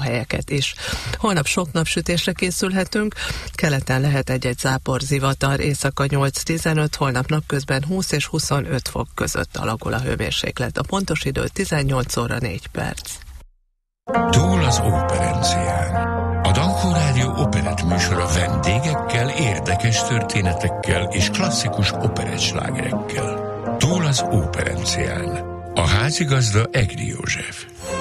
lakóhelyeket is. Holnap sok napsütésre készülhetünk, keleten lehet egy-egy zápor, zivatar, éjszaka 8-15, holnap napközben 20 és 25 fok között alakul a hőmérséklet. A pontos idő 18 óra 4 perc. Túl az operencián. A Dankó Rádió operett műsora vendégekkel, érdekes történetekkel és klasszikus operettslágerekkel. Túl az operencián. A házigazda Egri József.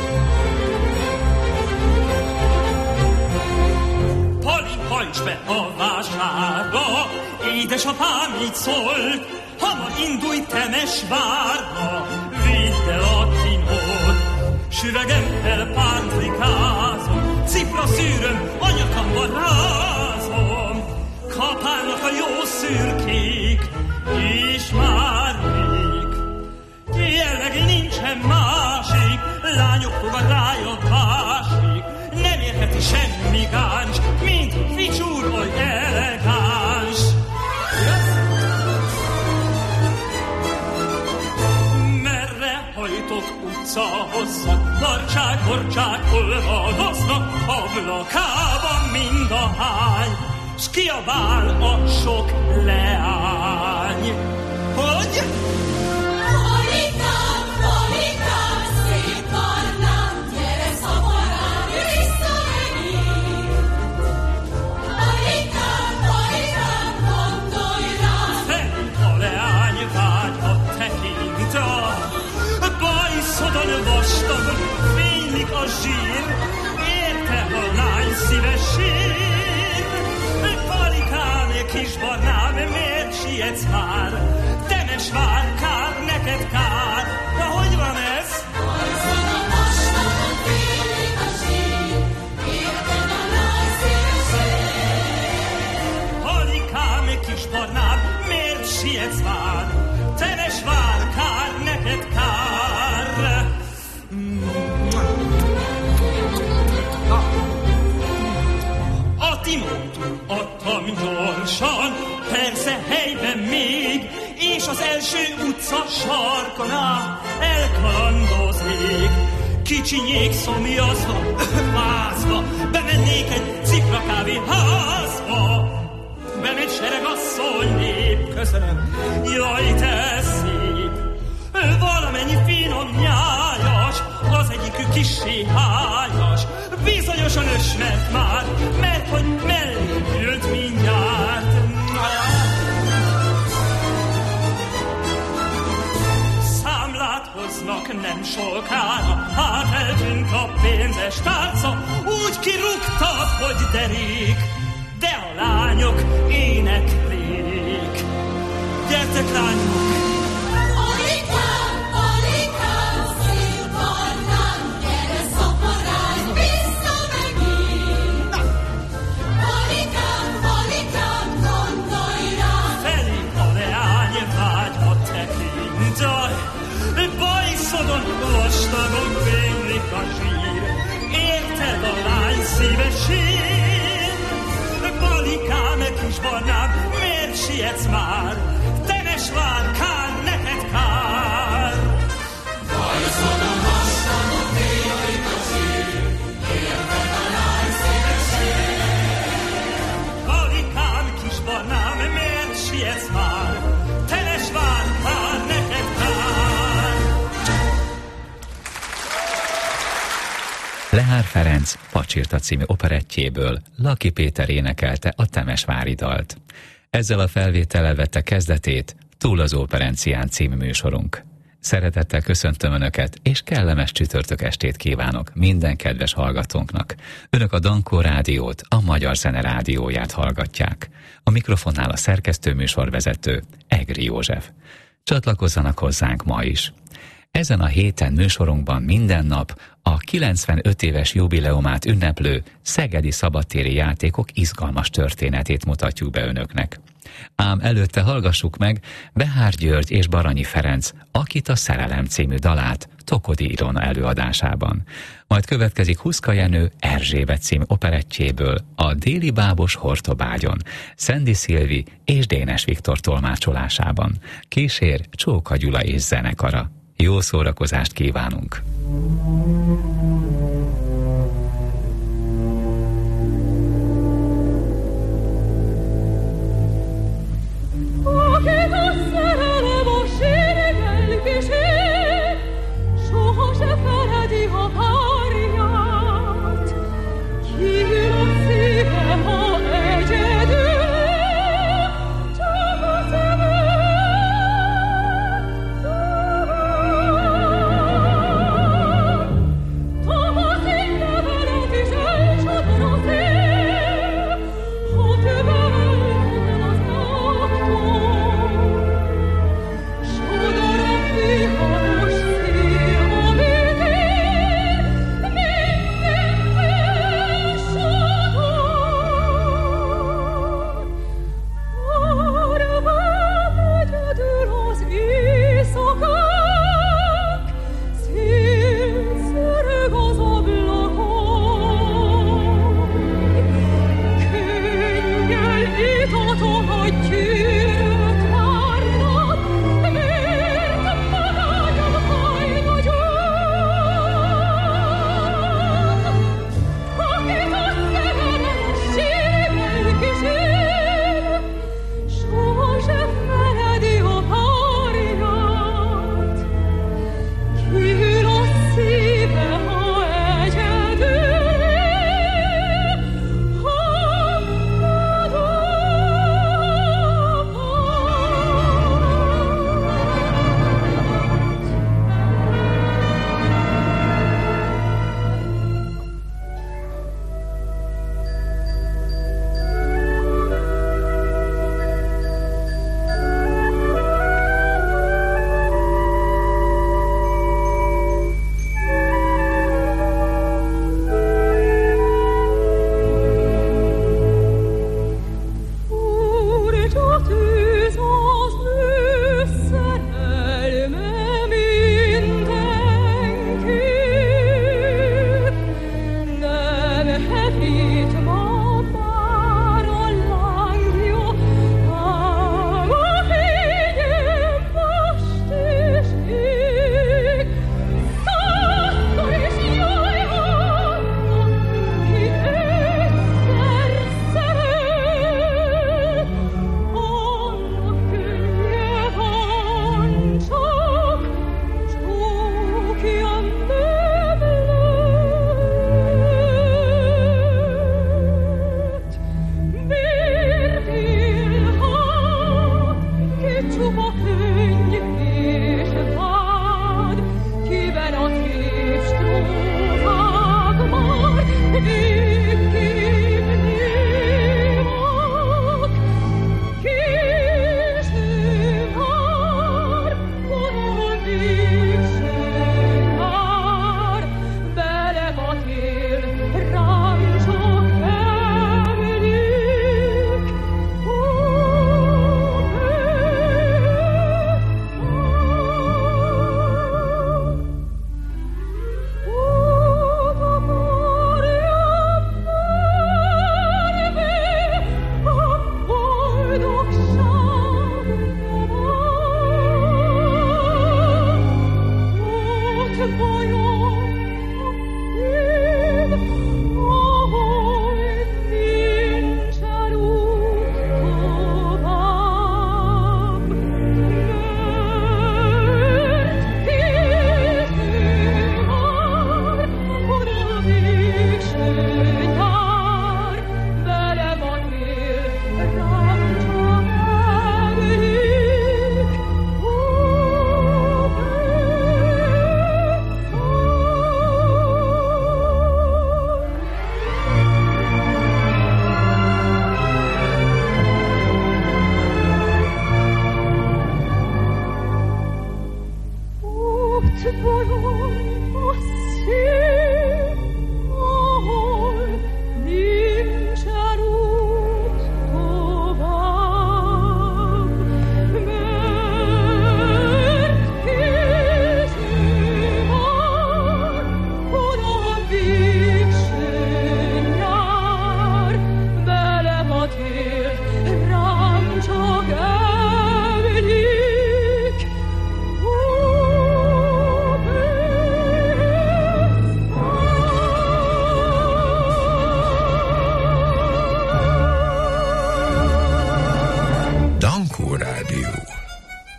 Pali, hajts be a vásárba, édesapám így szólt, hamar indulj Temesvárba, vidd el a tinót. Süvegemmel pántlikázom, cipra szűröm, anyakamban rázom. Kapálnak a jó szürkék, és már rég. Jelleg nincsen másik, lányok foga rája másik. Nem érheti semmi gáncs, mint ficsúr oly elegáns. Merre hajtok utca hosszat, barcsák, hol vadoznak, ablakában mind a hány, s kiabál a sok leány. Hogy? Polikám, szép barnám, gyere szaporán, vissza megint. Polikám, gondolj rám. Fent a leány vágyat tekint, bajszodon vastagon fénylik a zsír, érte a lány szíve sír. Palikám, kisbarnám, miért sietsz már? Temesvár, kár, neked kár. Na, hogy van ez? Bajszodon vastagon fénylik a zsír, érte a lány szíve sír. Palikám, kisbarnám, miért sietsz már? Temesvár, kár, neked kár. A Timót adtam gyorsan, persze helyben még, és az első utca sarkon elkalandoznék. Kicsinyék szomjazva, vázva, bemennék egy cipra kávéházba. Bemegy seregasszony nép, köszönöm, jaj te szép. Valamennyi finom nyájas, az egyikük kissé hájas. Bizonyosan ösmert már, mert hogy mellé ült mindjárt. Számlát hoznak nem sokára, hát eltűnt a pénzes tárca, úgy kirúgtad, hogy derék, de a lányok éneklék. Gyertek, lányok! Polikám, szép barnám, gyere szaporán, vissza megint. Polikám, gondolj rám. Felé a leány vágyat tekint, bajszodon vastagon fénylik a zsír, érted a lány szíve sír. Palikám, kisbarnám, miért sietsz már? Temesvár, kár, neked kár. Bajszodon vastagon fénylik a zsír, érted a lány szíve sír. Palikám, kisbarnám, miért sietsz már? Temesvár, kár, neked kár. Lehár Ferenc Pacsirta című operettjéből Laki Péter énekelte a temesvári dalt. Ezzel a felvétellel vette kezdetét Túl az operencián című műsorunk. Szeretettel köszöntöm Önöket, és kellemes csütörtök estét kívánok minden kedves hallgatónknak. Önök a Dankó Rádiót, a Magyar Zene Rádióját hallgatják. A mikrofonnál a szerkesztő műsorvezető Egri József. Csatlakozzanak hozzánk ma is. Ezen a héten műsorunkban minden nap a 95 éves jubileumát ünneplő szegedi szabadtéri játékok izgalmas történetét mutatjuk be Önöknek. Ám előtte hallgassuk meg Behár György és Baranyi Ferenc Akit a szerelem című dalát Tokodi Ilona előadásában. Majd következik Huszka Jenő Erzsébet című operettjéből a Déli bábos Hortobágyon, Szendi Szilvi és Dénes Viktor tolmácsolásában. Kísér Csóka Gyula és zenekara. Jó szórakozást kívánunk!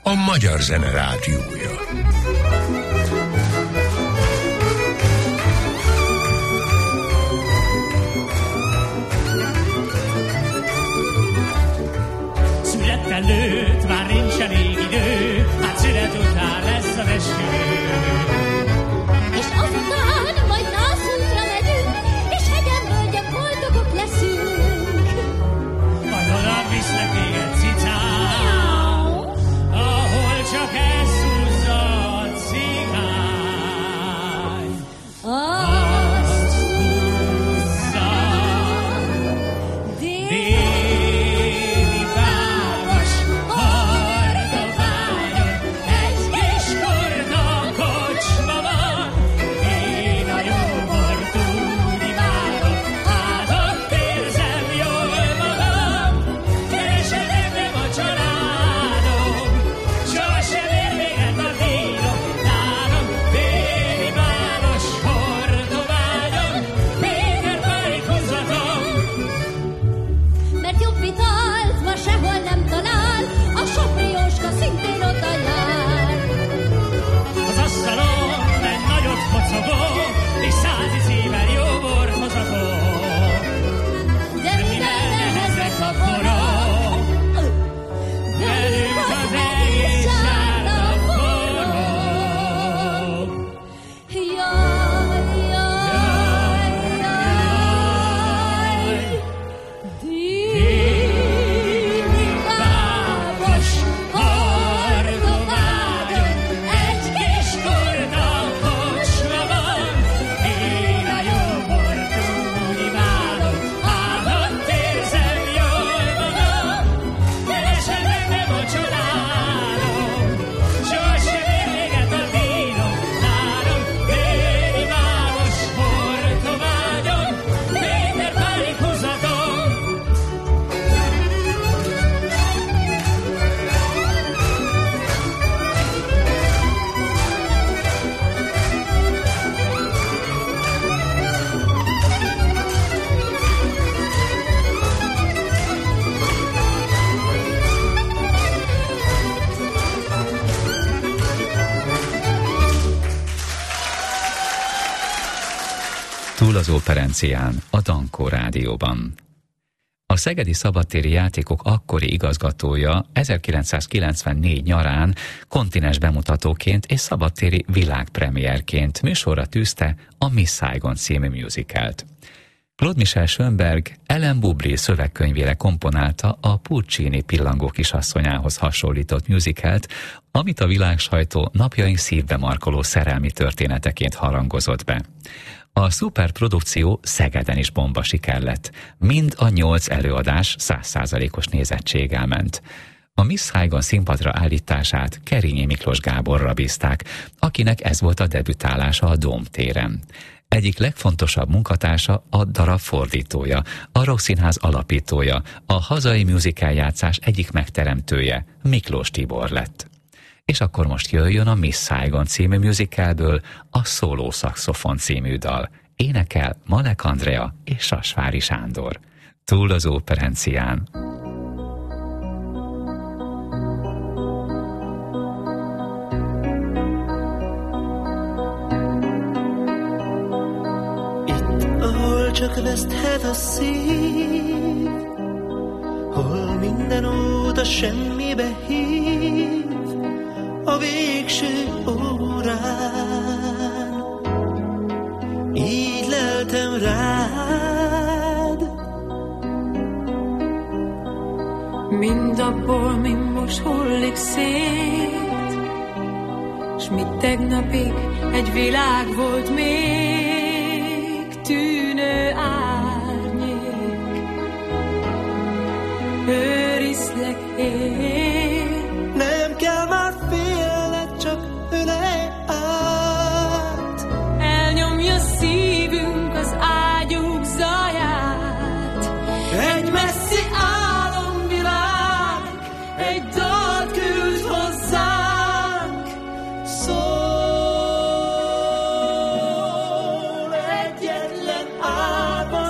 a magyar zene rádiója. Szület előtt már nincs elég idő, hát szület után lesz az eső. És azután majd nászútra megyünk, és hegyen völgyek boldogok leszünk. Majd oda viszlek téged, cicám, ahol csak elszúzza a cigány. Azt húzza déli város Hordoványon, egy kis kurta kocsma van. Én a jó bort úgy imádom, hát ott érzem jól magam. Keresem engem a családom, sohasem ér véget a díjom. Nálam déli város Hordoványon, Péterpályig húzhatom. mert jobb italt ma sehol nem talál, a Soprióska szintén oda jár. Az asztalon egy nagyot kocogó, és 100 icével jó bort hozatok. De mivel nehezek a borok, velünk az egész sárga forog. Jaj, jaj, jaj, déli város Hordoványon, egy kis kurta kocsma van. Én a jó bort úgy imádom, hát ott érzem jól magam. Keresem engem a családom, sohasem ér véget a díjom. Nálam déli város Hordoványon, Péterpályig húzhatom. Túl az Operencián, a Dankó Rádióban. A Szegedi Szabadtéri Játékok akkori igazgatója 1994 nyarán kontinens bemutatóként és szabadtéri világpremierként műsorra tűzte a Miss Saigon című musicalt. Claude Michel Schönberg Ellen Bubry szövegkönyvére komponálta a Puccini Pillangó kisasszonyához hasonlított musicalt, amit a világsajtó napjaink szívbe markoló szerelmi történeteként harangozott be. A szuperprodukció Szegeden is bomba siker lett. Mind a 8 előadás 100%-os nézettséggel ment. A Miss Saigon színpadra állítását Kerényi Miklós Gáborra bízták, akinek ez volt a debütálása a Dóm téren. Egyik legfontosabb munkatársa a darab fordítója, a Rockszínház alapítója, a hazai musicaljátszás egyik megteremtője, Miklós Tibor lett. És akkor most jöjjön a Miss Saigon című musicalből a Szóló szaxofon című dal. Énekel Malek Andrea és Sasvári Sándor. Túl az Operencián. Itt, ahol csak veszthet a szív, hol minden út a semmibe hív, a végső órán így leltem rád. Mindabból, mi most hullik szét, s mi tegnapig egy világ volt még, tűnő árnyék, őrizlek én. Nem kell már félned, csak ölej át. Elnyomja szívünk az ágyunk zaját. Egy messzi álomvilág, egy dalt küld hozzánk. Szól egyetlen álma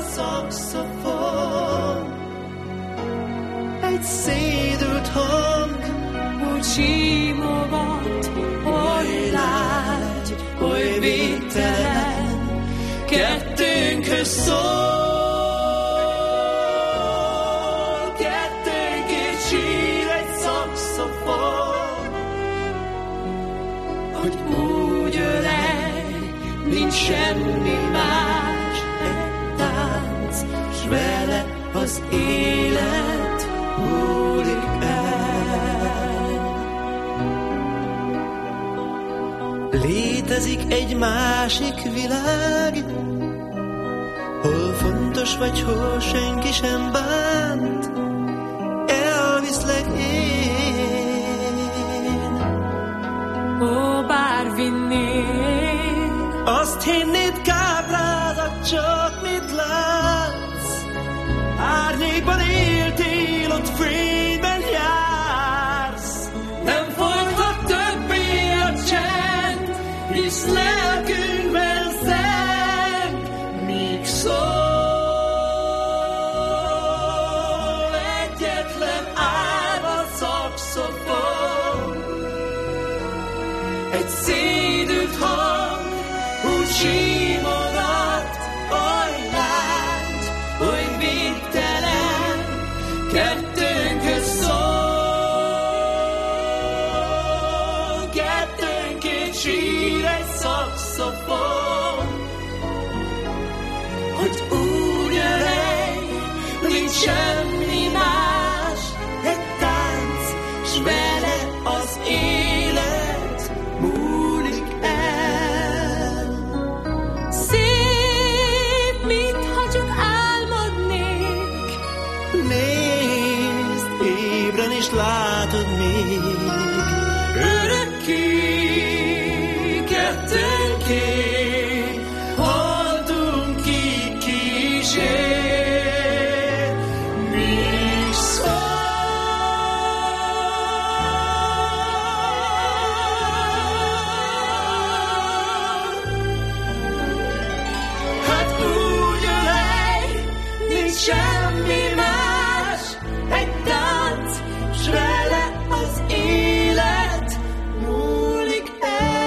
szaxofon, egy szédült hang, úgy szól, kettőnként sír egy szaxofon, hogy úgy ölej, nincs semmi más, egy tánc, s vele az élet múlik el. Létezik egy másik világ, hol fontos vagy, hol senki sem bánt, elviszlek én. Ó, bár vinnél, azt hinnéd káprázat csak, mit látsz. Árnyékban éltél, ott fényben jársz. Nem folytat többé a csend, hisz lelkünkben zeng, míg szól egyetlen álma szaxofon. Egy szédült hang úgy simogat, oly lágy, oly végtelen, kettőnkhöz szól, kettőnként sír egy szaxofon, hogy úgy ölej, nincs semmi más, egy tánc, s vele az élet múlik el. szép, mintha csak álmodnék. Nézd, ébren is látod még, örökké, kettőnként haltunk ki kísér, míg szól. Hát úgy ölej, nincs semmi más, egy tánc, s vele az élet múlik el.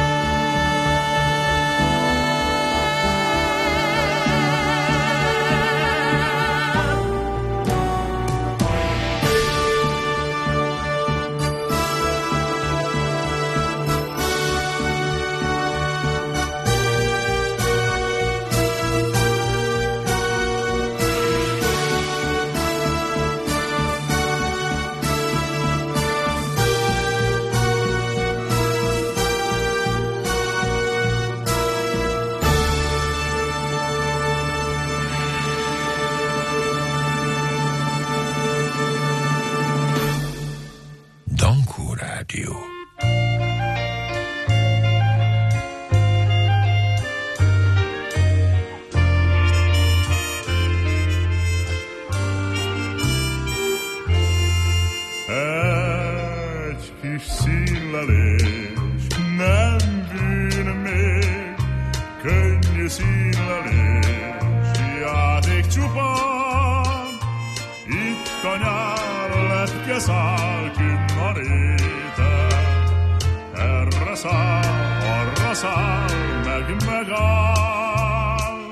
Dankó Rádió. Egy kis színlelés, nem bűn még, könnyű színlelés, játék csupán. Itt a nyár lepke száll kinn a réten, erre száll, arra száll, meg megáll.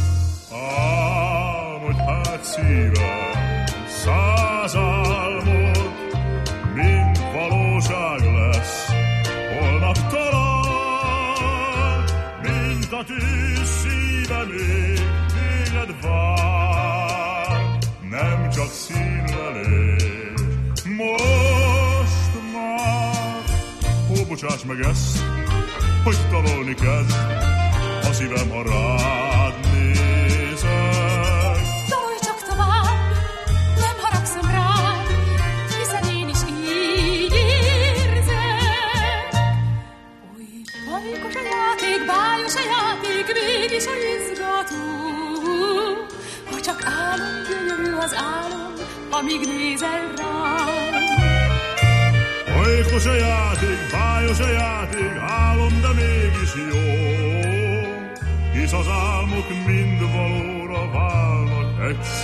Álmodj hát szívem, 100 álmod, mind valóság lesz, holnap talán, mint a tűz szíve még téged vár, nem csak színlelés, most már. Ó, bocsáss meg ezt, hogy dalolni kezd a szívem, ha rád nézek. Dalolj csak tovább, nem haragszom rád, hiszen én is így érzek. Oly bajkos a játék, bájos a játék, mégis a izgató. Ha csak álom, gyönyörű az álom, amíg nézel rám. Bajkos a játék, bájos a játék, álom, de mégis jó. Hisz az álmok mind valóra válnak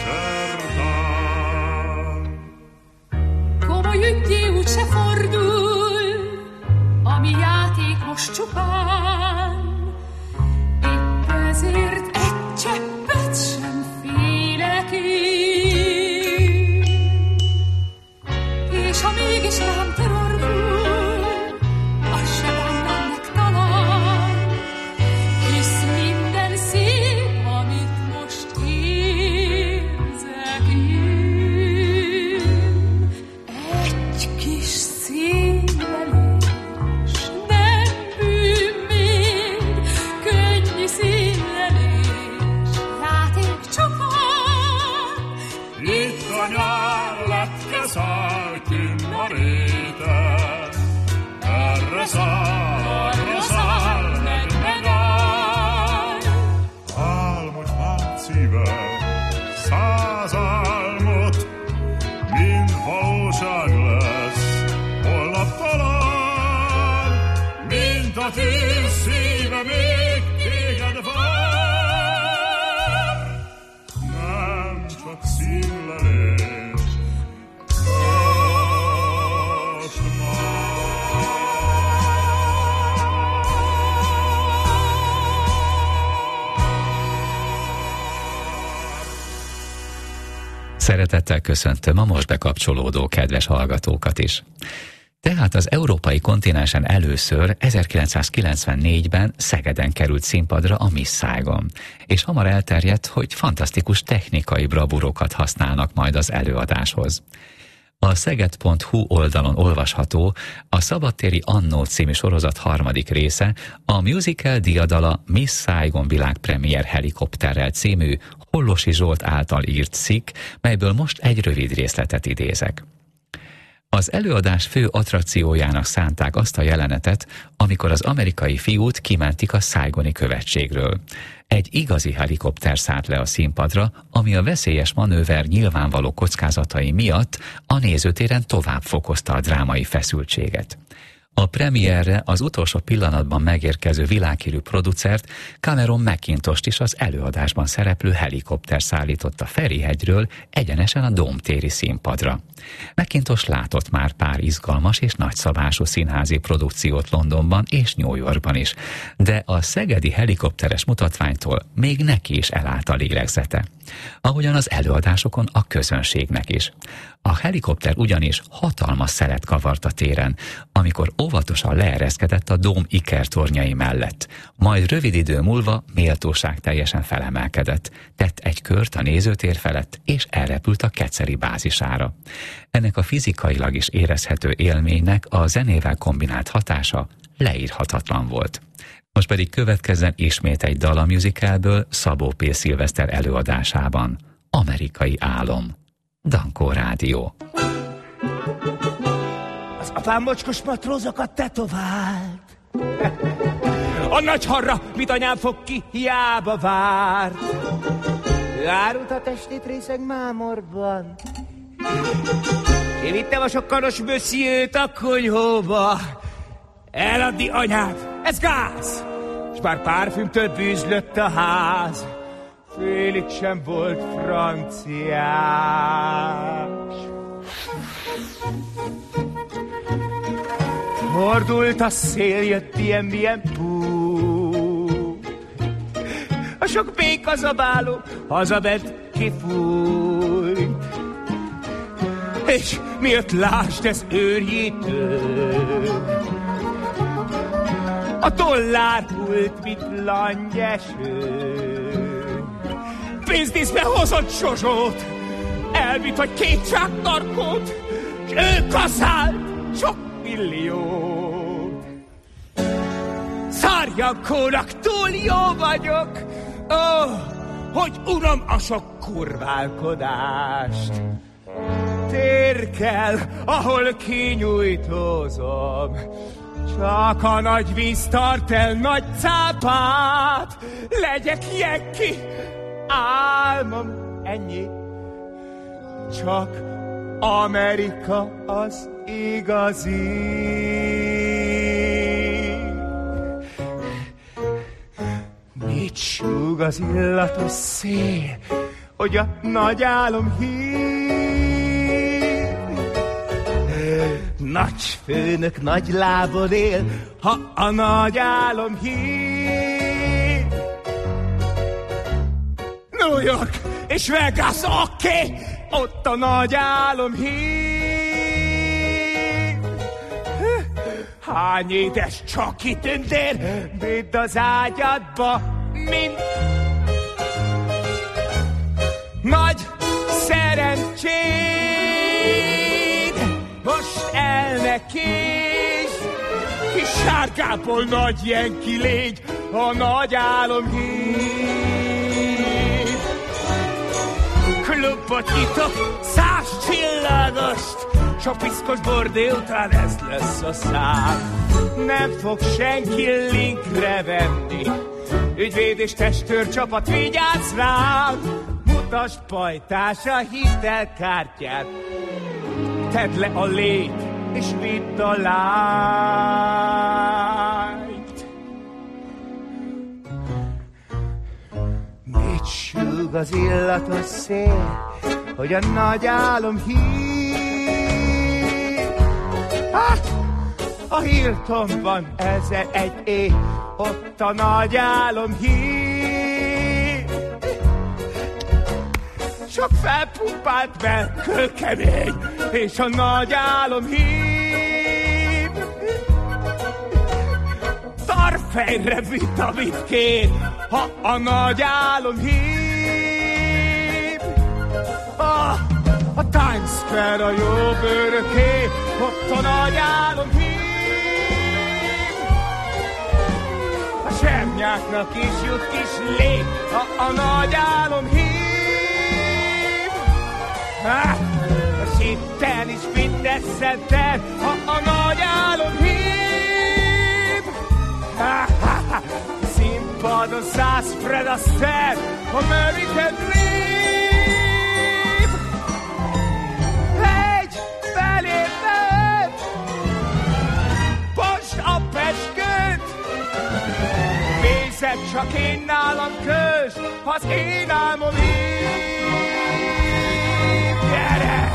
egyszertán. Komoly ügyé úgyse fordul, ami játék most csupán. Épp ezért egy csepp száll künn a réten, erre száll, meg áll. Álmodj hát szívem, 100 álmot, mind valóság lesz, holnap talán, mint a tűz szíve még téged vár. Nem csak színlelés, most már. Szeretettel köszöntöm a most bekapcsolódó kedves hallgatókat is. Tehát az európai kontinensen először 1994-ben Szegeden került színpadra a Miss Saigon, és hamar elterjedt, hogy fantasztikus technikai bravúrokat használnak majd az előadáshoz. A szeged.hu oldalon olvasható a Szabadtéri Annó című sorozat harmadik része, a musical diadala Miss Saigon világpremiér helikopterrel című Hollosi Zsolt által írt cikk, melyből most egy rövid részletet idézek. Az előadás fő attrakciójának szánták azt a jelenetet, amikor az amerikai fiút kimentik a Saigoni követségről. Egy igazi helikopter szállt le a színpadra, ami a veszélyes manőver nyilvánvaló kockázatai miatt a nézőtéren tovább fokozta a drámai feszültséget. A premierre az utolsó pillanatban megérkező világhírű producert, Cameron McIntosh-t is az előadásban szereplő helikopter szállította Ferihegyről egyenesen a Dómtéri színpadra. McIntosh látott már pár izgalmas és nagyszabású színházi produkciót Londonban és New Yorkban is, de a szegedi helikopteres mutatványtól még neki is elállt a lélegzete. Ahogyan az előadásokon a közönségnek is. A helikopter ugyanis hatalmas szelet kavart a téren, amikor óvatosan leereszkedett a dóm ikertornyai mellett, majd rövid idő múlva méltóság teljesen felemelkedett, tett egy kört a nézőtér felett, és elrepült a Keceri bázisára. Ennek a fizikailag is érezhető élménynek a zenével kombinált hatása leírhatatlan volt. Most pedig következzen ismét egy dal a musicalből Szabó P. Szilveszter előadásában. Amerikai álom. Dankó Rádió. Az apám mocskos matrózokat tetovált. A nagy harra, mit anyám fog ki, hiába várt. Árult a testét részeg mámorban. Én vittem a sokkaros bössziőt a konyhóba. Eladni anyát, ez gáz! S bár párfümtől bűzlött a ház, félig sem volt franciás. Fordult a szél, jött ilyen bú. A sok béka zabáló hazament kifújt. És miért lásd, ez őrjítő? A dollár hult, mint langyeső. Pénzdíszbe hozott Zsozsót, elvitt, hogy 2 zsák narkót, s ő kaszált sok milliót. Szarjankónak túl jó vagyok, hogy unom a sok kurválkodást. Tér kell, ahol kinyújtózom, csak a nagy víz tart el nagy cápát. Legyek Jenki, álmom ennyi. Csak Amerika az igazi. Mit súg az illatos szél, hogy a nagy álom hív? Nagy főnök nagy lábon él, ha a nagy álom hív. New York és Vegas, oké, ott a nagy álom hív. Hány édes csoki tündér, vidd az ágyadba, mint nagy szerencséd. Most elnekés, kis sárkából nagy Jenki légy, a nagy álom hív. Klubot nyitok, 100 csillagost, s a piszkos bordé után ez lesz a szám. Nem fog senki linkre venni, ügyvéd és testőr csapat vigyázz rám. Mutasd pajtásra hitelkártyát, tedd le a lét és vidd a lányt. Mit súg az illatos szél, hogy a nagy álom hív? Hát, a Hiltonban 1001 év, ott a nagy álom hív. Sok felpumpált be, kőkemény, és a nagy álom hív. Tarfejre vitamit kér, ha a nagy álom hív. A Times Square a jó bőröké, ott a nagy álom hív. A semnyáknak is jut kis lég, ha a nagy álom hív. A sitten is fitnesszettel, ha a nagy álom hív. Színpadon 100 Fred Astaire, American Dream. Legy beléped, bost a peskőt, nézed csak én nálam kös, az én álmom hív. Gyere!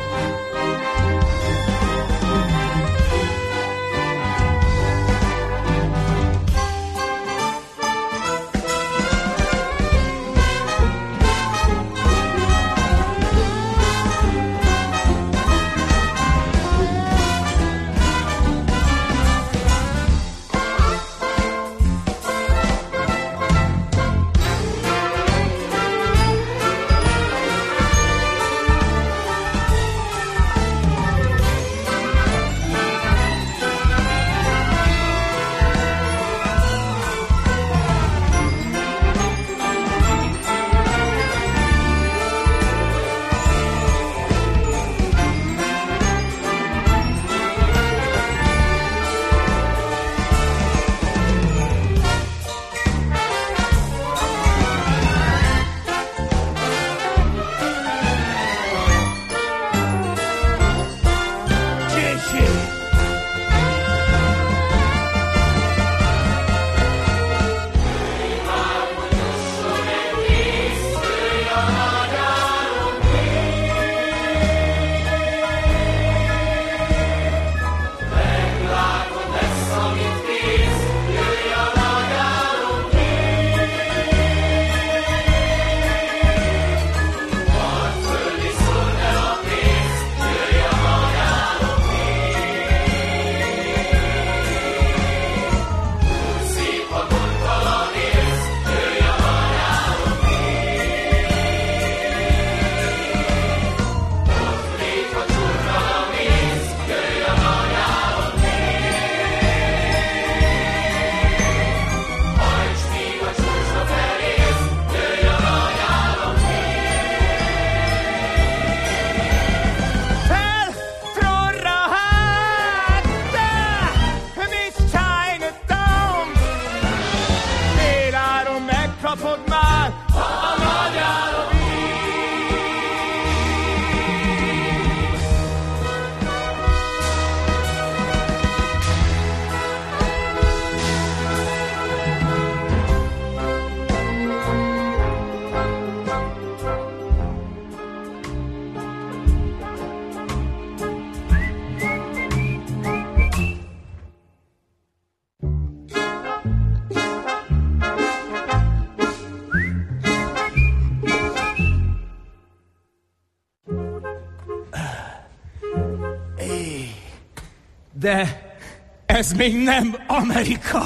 De ez még nem Amerika.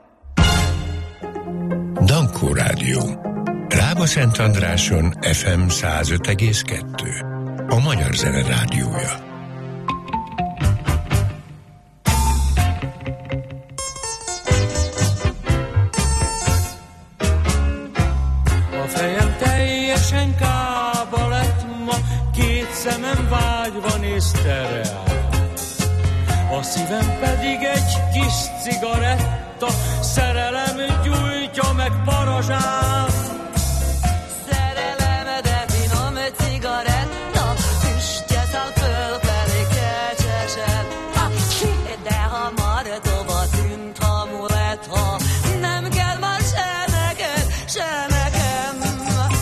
Dankó Rádió. Rába-Szentandráson FM 105,2. A Magyar Zene Rádiója. A fejem teljesen kába lett ma, 2 szemem vágyva néz tereál. A szívem pedig egy kis cigaretta, szerelem gyújtja meg parazsán. Szerelemedet finom cigaretta, füstje száll fölfelé kecsesen. De hamar tova tűnt a muletta, nem kell már se neked, se nekem.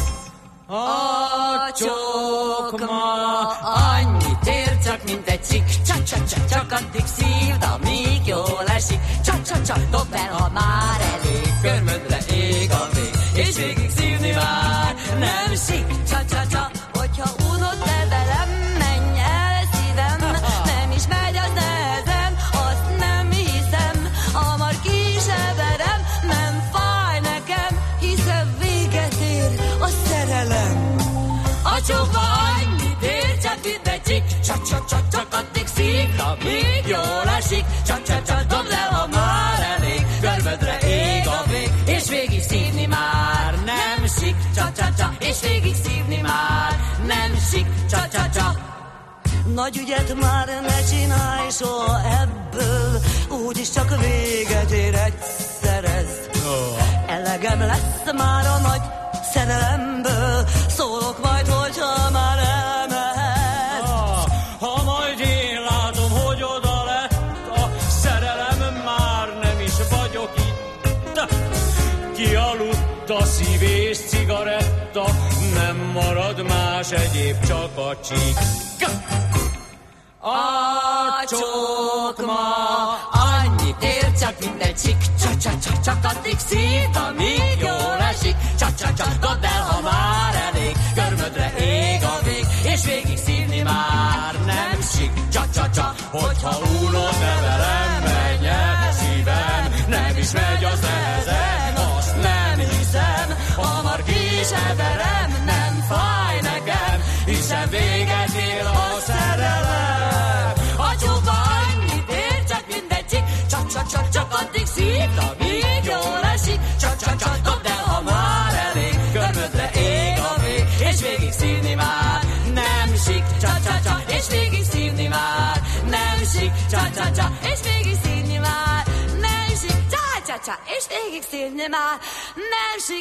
A csokma annyit ér csak, mint egy cikk. Csak addig szívd, amíg jól esik. Csak dobd el, ha már elég. Körmödre ég a vég, és végig szívni már nem sik. Hogyha unod te velem, menj el szívem. Nem is megy az nehezen, azt nem hiszem. Hamar ki se verem, nem fáj nekem, hiszen véget ér a szerelem. A csókba annyit ér, csak mint egy csik. Csak addig szívd, amíg jól esik. Csak dobd el, ha már elég. Körmödre ég a vég, és végig szívni már nem sik. És végig szívni már nem sik. Nagy ügyet már ne csinálj soha ebből, úgyis csak véget ér egyszer ez. Elegem lesz már a nagy szerelemből, szólok majd, hogyha már elmehetsz. Ha majd én látom, hogy oda lett a szerelem, már nem is vagyok itt. Kialudt a szív és cigaretta, nem marad más egyéb, csak a csík. A csókma annyit ér csak, mint egy csik. Csak addig szívd, amíg jól esik. Csak dobd el, ha már elég. Körmödre ég a vég, és végig szívni már nem sik. Hogyha unod ne velem, menj el szívem. Nem is megy az nehezen, azt nem hiszem. Hamar ki se verem, nem fáj nekem, hiszen véget ér a szerelem. A csókba annyit ér csak, mint egy csik. Csak addig szívd, amíg jól esik. Csak dobd el, ha már elég. Körmödre ég a vég, és végig szívni már nem sik. És végig szívni már nem sik. És végig szívni már nem sik. És végig szívni már nem sik.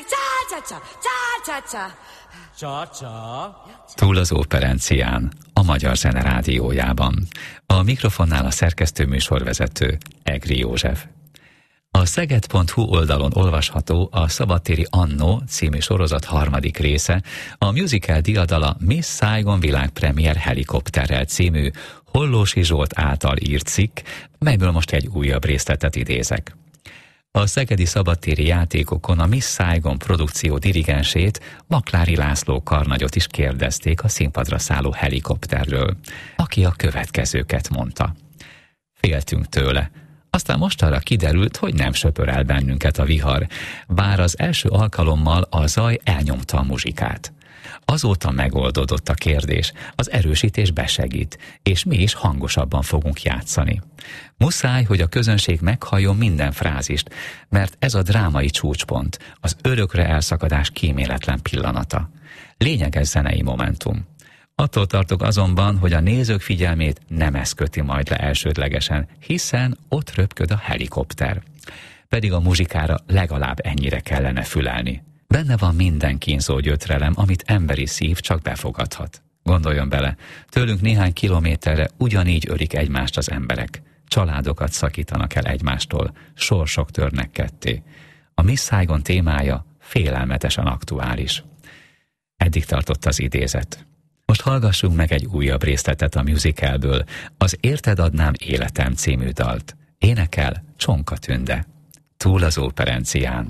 Túl az Operencián, a Magyar Zene Rádiójában. A mikrofonnál a szerkesztő műsorvezető Egri József. A szeged.hu oldalon olvasható a Szabadtéri Annó című sorozat harmadik része, a musical diadala Miss Saigon világpremier helikopterrel című Hollósi Zsolt által írt cikk, melyből most egy újabb részletet idézek. A szegedi szabadtéri játékokon a Miss Saigon produkció dirigensét, Maklári László karnagyot is kérdezték a színpadra szálló helikopterről, aki a következőket mondta. Féltünk tőle. Aztán mostanra kiderült, hogy nem söpör el bennünket a vihar, bár az első alkalommal a zaj elnyomta a muzsikát. Azóta megoldódott a kérdés, az erősítés besegít, és mi is hangosabban fogunk játszani. Muszáj, hogy a közönség meghalljon minden frázist, mert ez a drámai csúcspont, az örökre elszakadás kíméletlen pillanata. Lényeges zenei momentum. Attól tartok azonban, hogy a nézők figyelmét nem ez köti majd le elsődlegesen, hiszen ott röpköd a helikopter. Pedig a muzsikára legalább ennyire kellene fülelni. Benne van minden kínzó gyötrelem, amit emberi szív csak befogadhat. Gondoljon bele, tőlünk néhány kilométerre ugyanígy ölik egymást az emberek. Családokat szakítanak el egymástól, sorsok törnek ketté. A Miss Saigon témája félelmetesen aktuális. Eddig tartott az idézet. Most hallgassunk meg egy újabb részletet a musicalből, az Érted adnám életem című dalt. Énekel Csonka Tünde. Túl az Operencián.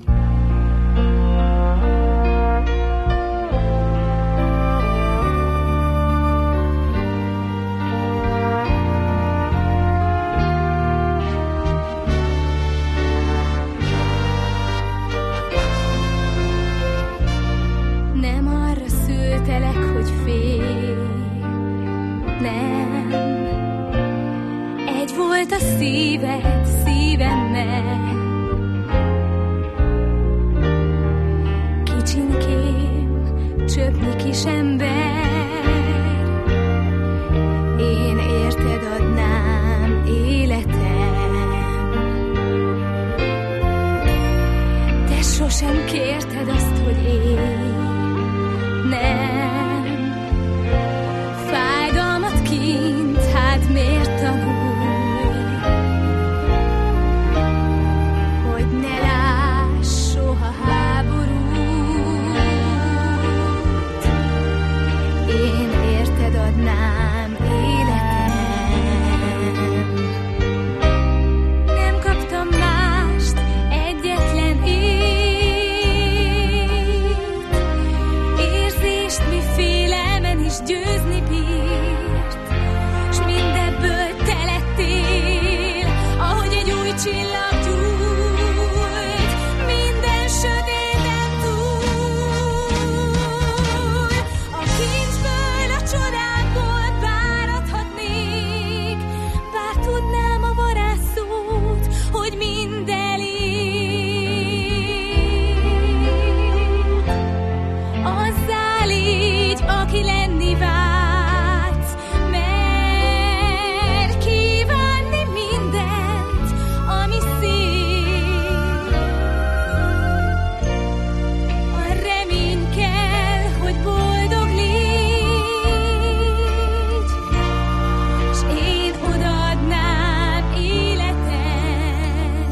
A szíved szívemmel, kicsinkém, csöpnyi kis ember, aki lenni vágysz, mer kívánni mindent, ami szép. A remény kell, hogy boldog légy, s én odaadnám életem.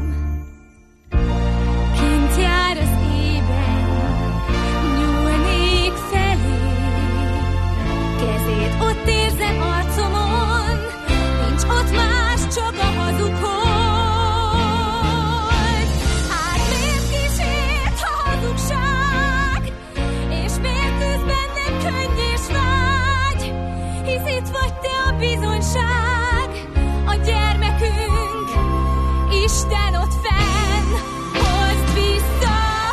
Kint jár az ében, nyúlnék felé, kezét ott érzem arcomon, nincs ott más, csak a hazug hold. Hát miért kísért a hazugság, és miért tűz bennem könny és vágy, hisz itt vagy te a bizonyság, a gyermekünk, Isten ott fenn, hozd vissza.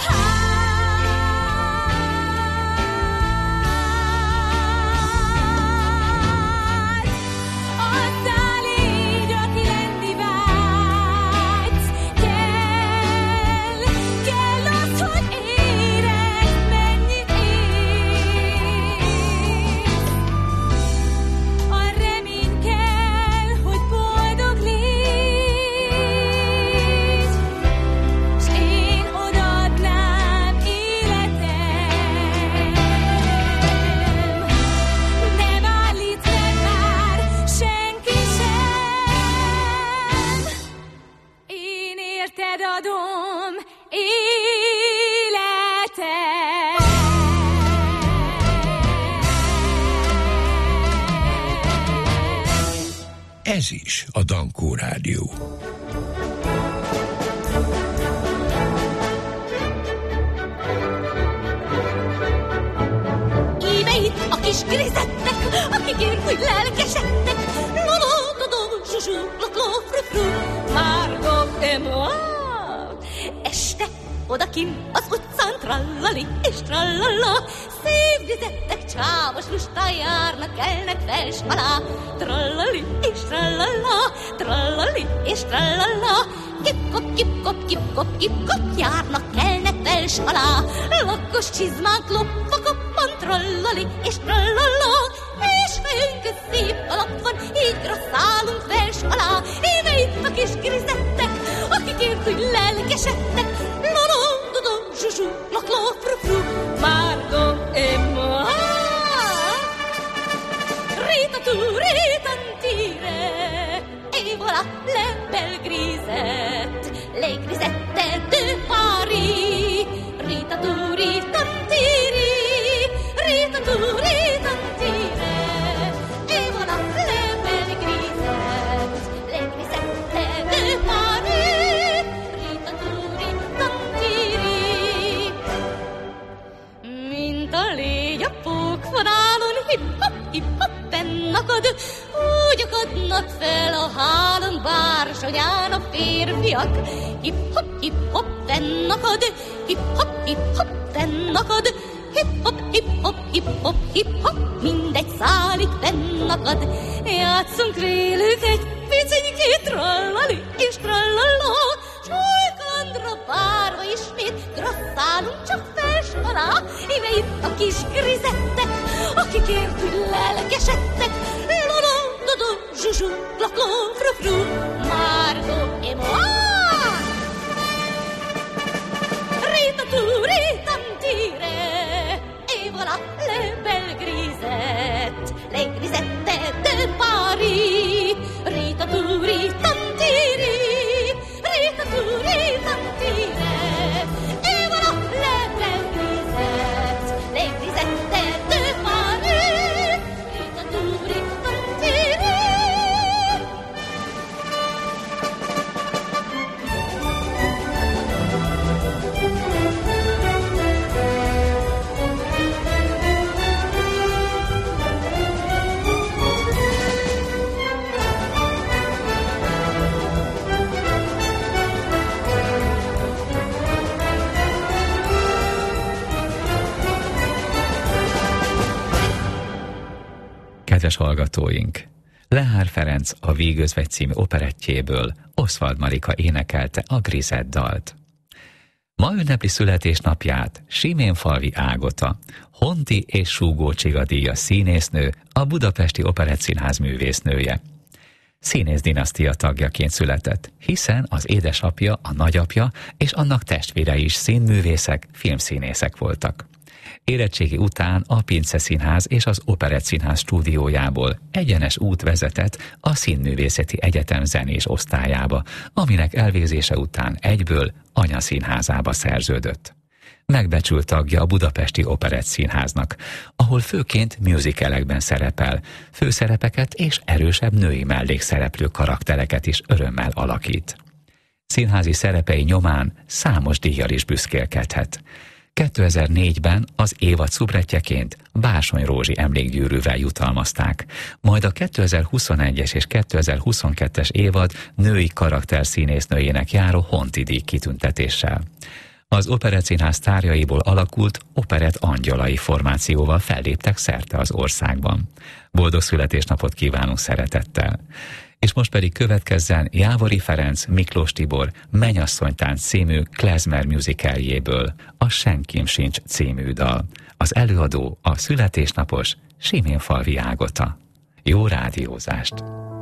Azzá légy, aki lenni vágysz, kell az, hogy érezd, mennyit élsz. A remény kell, hogy boldog légy, s én odaadnám életem. Nem állít meg már senki sem, én érted adom életem. Ez is a Dankó Rádió. Íme itt a kis grizettek, akik úgy lelkesedtek. Lololododó, zsuzsú, lokló, frufru, Margot et moi. Este odakin az utcán trallali és trallala, szép grizettek csámos lustán járnak, kelnek fels alá. Trallali és trallala, trallali és trallala, kip-kop, kip-kop, kip-kop, kip-kop, járnak, kelnek fels alá. Lakkos csizmánk lopva-koppan, trallali és trallala, és fejünk szép alap van, így grasszálunk fels alá. Íme itt a kis grizettek, akikért úgy lelkesedtek. Lololododó, zsuzsú, lakló, frufru, Margot et moi. Ritatu, ritantire, et voilà les belles grisettes, les grisettes de Paris. Ritatu, ritantiri, ritatu, ritantire, et voilà les belles grisettes, les grisettes de Paris. Ritatu, ritantiri. Mint a légy a pókfonálon, hip-hop, hip-hop, bennakad, úgy akadnak fel a hálón bársonyán a férfiak. Hip-hop, hip-hop, bennakad, hip-hop, hip-hop, bennakad, hip-hop, hip-hop, hip-hop, hip-hop, mindegy szálig bennakad. Játszunk rélük egy picinyikét, trallali és trallala, s olykalandra várva ismét grasszálunk csak fels alá. Íme itt a kis grizettek, akikért úgy lelkesedtek. Lololododó, zsuzsú, lakló, frufru, Margot et moi. Ritatu, ritantire, et voilà les belles grisettes, les grisettes de Paris. Ritatu, ritantiri, ritatu, ritantire, et voilà les belles grisettes, les grisettes de Paris. Ritatu, ritantiri. Kedves hallgatóink! Lehár Ferenc a Vígözvegy című operettjéből Oswald Marika énekelte a Grisett dalt. Ma ünnepli születésnapját Siménfalvi Ágota, Honti és Súgó Csiga díjas színésznő, a Budapesti Operettszínház művésznője. Színész dinasztia tagjaként született, hiszen az édesapja, a nagyapja és annak testvérei is színművészek, filmszínészek voltak. Érettségi után a Pince Színház és az Operettszínház stúdiójából egyenes út vezetett a Színművészeti Egyetem zenés osztályába, aminek elvégzése után egyből anyaszínházába szerződött. Megbecsült tagja a Budapesti Operettszínháznak, ahol főként musicalekben szerepel, főszerepeket és erősebb női mellékszereplő karaktereket is örömmel alakít. Színházi szerepei nyomán számos díjjal is büszkélkedhet. 2004-ben az évad szubrettjeként Bársony Rózsi emlékgyűrűvel jutalmazták, majd a 2021-es és 2022-es évad női karakterszínésznőjének járó Honti díj kitüntetéssel. Az Operettszínház sztárjaiból alakult Operett Angyalai formációval felléptek szerte az országban. Boldog születésnapot kívánunk szeretettel! És most pedig következzen Jávori Ferenc, Miklós Tibor Mennyasszonytánc című klezmer musicaljéből a Senkim sincs című dal. Az előadó a születésnapos Siménfalvi Ágota. Jó rádiózást!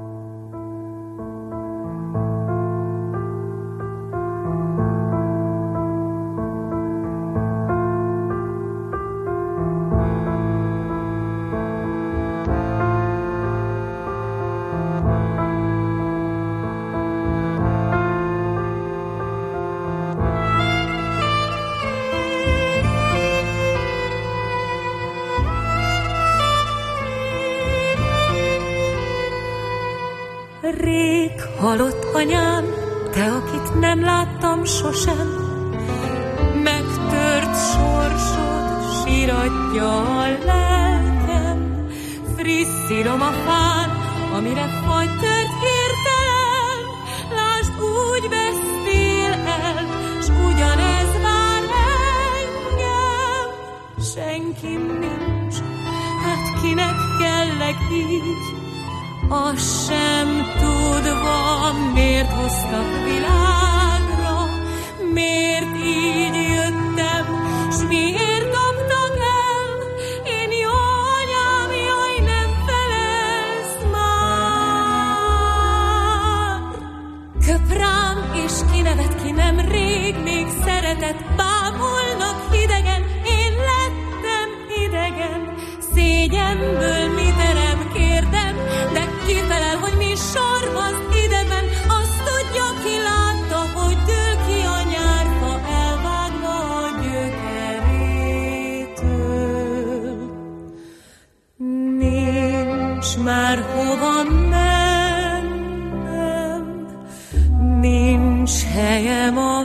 Rég halott anyám, te, akit nem láttam sosem, megtört sorsod síratja a lelkem. Friss szírom a fán, amire fagy tört hirtelen, lásd, úgy vesztél el, s ugyanez vár engem. Senki nincs, hát kinek kellek így, azt sem tudva, miért hoztak világra, miért így jöttem, s miért dobtak el. Én jó anyám, jaj, nem felelsz már. Köp rám, és kinevet ki nem rég, még szeretett, bámulnak idegen, én lettem idegen. Szégyenből mit terem, kérdem, de kifelel, hogy mi sorban ideben, azt tudja, ki látta, hogy dől ki a nyárfa, elvágva a gyökerétől. Nincs már hova mennem, nincs helyem a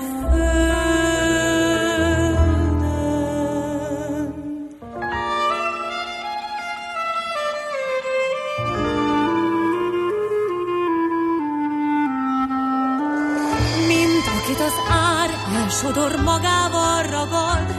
sodor magával ragad,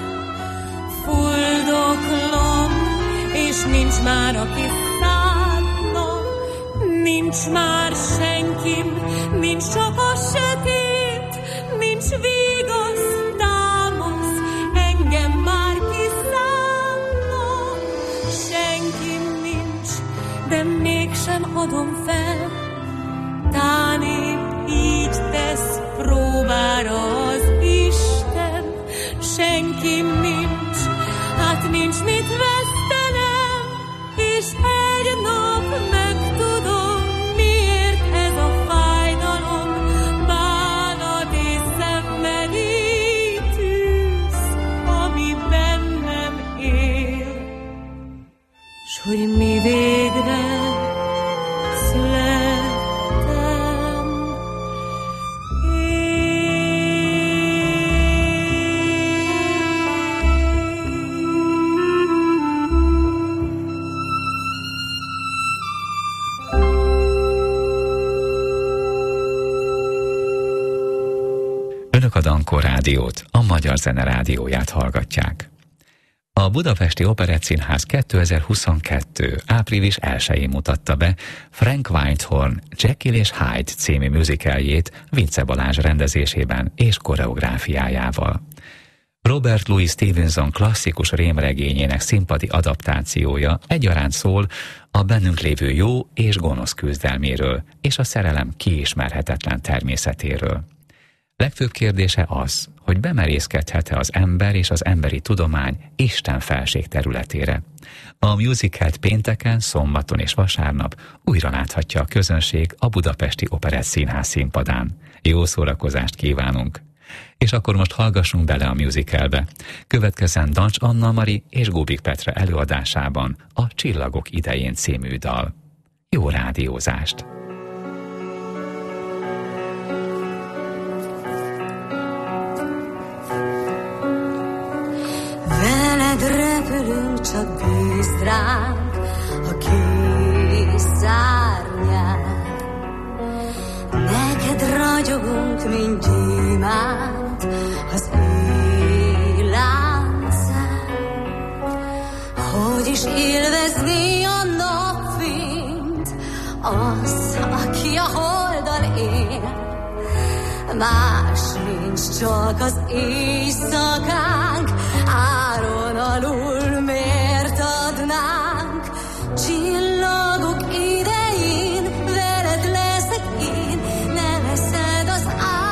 fuldoklom, és nincs már aki szánna, nincs már senkim, nincs csak a sötét, nincs vigasz, támasz, engem már kiszánna. Senkim nincs, de mégsem adom fel, tán épp így tesz próbára az Isten. Senki nincs, hát nincs mit vesztenem, és egy nap megtudom, miért ez a fájdalom, bánat és szenvedély tűz, ami bennem él, s hogy mi végre születtem. Önök a Dankó Rádiót, a Magyar Zene Rádióját hallgatják. A Budapesti Operettszínház 2022. április 1-én mutatta be Frank Whitehorn Jekyll és Hyde című musicaljét Vince Balázs rendezésében és koreográfiájával. Robert Louis Stevenson klasszikus rémregényének színpadi adaptációja egyaránt szól a bennünk lévő jó és gonosz küzdelméről és a szerelem kiismerhetetlen természetéről. Legfőbb kérdése az, hogy bemerészkedhet-e az ember és az emberi tudomány Isten felség területére. A musicalt pénteken, szombaton és vasárnap újra láthatja a közönség a Budapesti Operett Színház színpadán. Jó szórakozást kívánunk! És akkor most hallgassunk bele a musicalbe. Következzen Dancs Anna-Mari és Gubik Petra előadásában a Csillagok idején című dal. Jó rádiózást! Veled repülünk, csak bízd ránk a kész szárnyán. Neked ragyogunk, mint gyémánt az éjláncán. Hogy is élvezni a napfényt az, aki a holdon él. Más nincs, csak az éjszakánk, áron alul miért adnánk? Csillagok idején veled leszek én, ne veszed az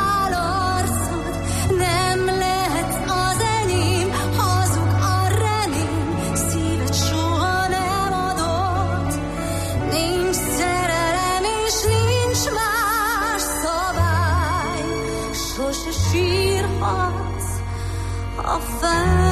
állarcod, nem lehetsz az enyém, hazug a remény, szíved soha nem adott. Nincs szerelem és nincs más szabály, sose sírhatsz a fáj.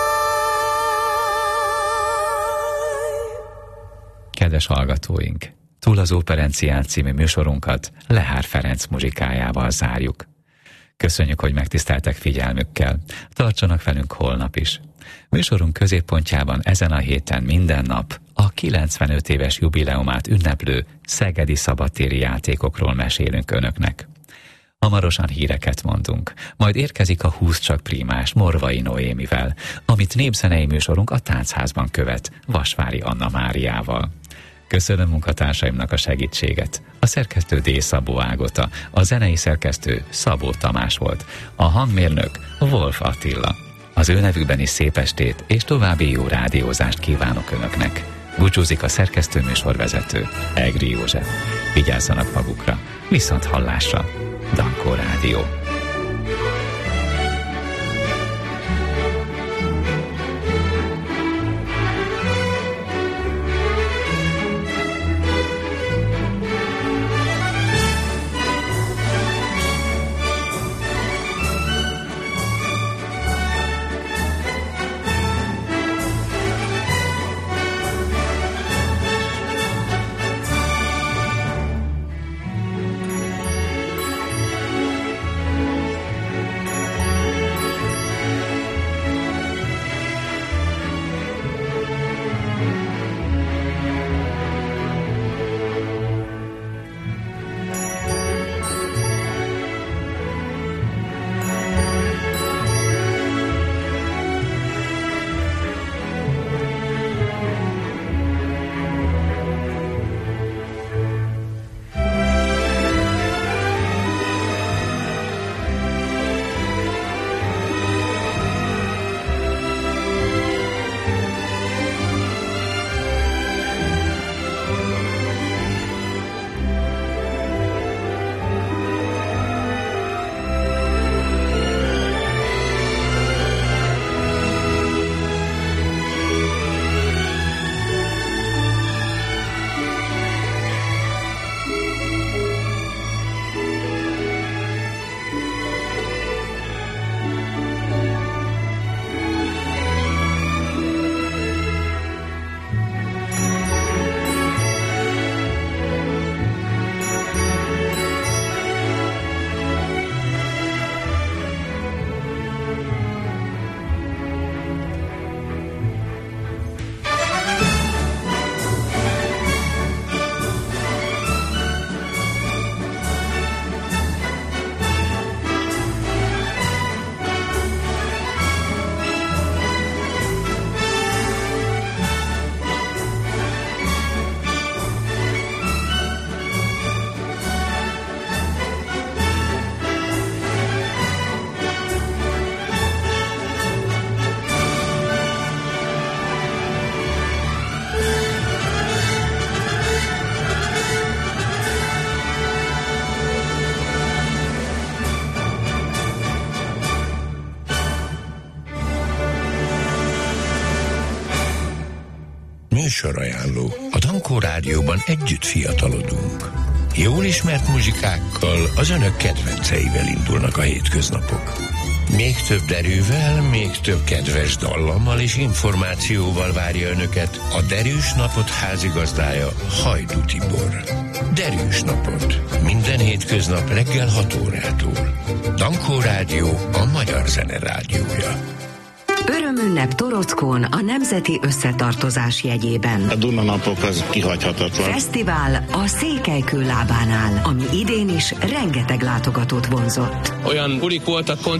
Kedves hallgatóink, Túl az Operencián című műsorunkat Lehár Ferenc muzsikájával zárjuk. Köszönjük, hogy megtiszteltek figyelmükkel. Tartsanak velünk holnap is. Műsorunk középpontjában ezen a héten minden nap a 95 éves jubileumát ünneplő szegedi szabadtéri játékokról mesélünk önöknek. Hamarosan híreket mondunk, majd érkezik a 20 csak prímás Morvai Noémivel, amit népzenei műsorunk a Táncházban követ Vasvári Anna Máriával. Köszönöm munkatársaimnak a segítséget. A szerkesztő D. Szabó Ágota, a zenei szerkesztő Szabó Tamás volt, a hangmérnök Wolf Attila. Az ő nevükben is szép estét és további jó rádiózást kívánok önöknek. Búcsúzik a szerkesztő műsorvezető, Egri József. Vigyázzanak magukra, viszont hallásra. Dankó Rádió. Műsorajánló. A Dankó Rádióban együtt fiatalodunk. Jól ismert muzsikákkal, az önök kedvenceivel indulnak a hétköznapok. Még több derűvel, még több kedves dallammal és információval várja önöket a Derűs Napot házigazdája, Hajdú Tibor. Derűs Napot. Minden hétköznap reggel 6 órától. Dankó Rádió, a magyar zene rádiója. Örömünnep Torockón a Nemzeti Összetartozás jegyében. A Duna-napok az kihagyhatatlan. Fesztivál a Székelykő lábánál, ami idén is rengeteg látogatót vonzott. Olyan bulik voltak,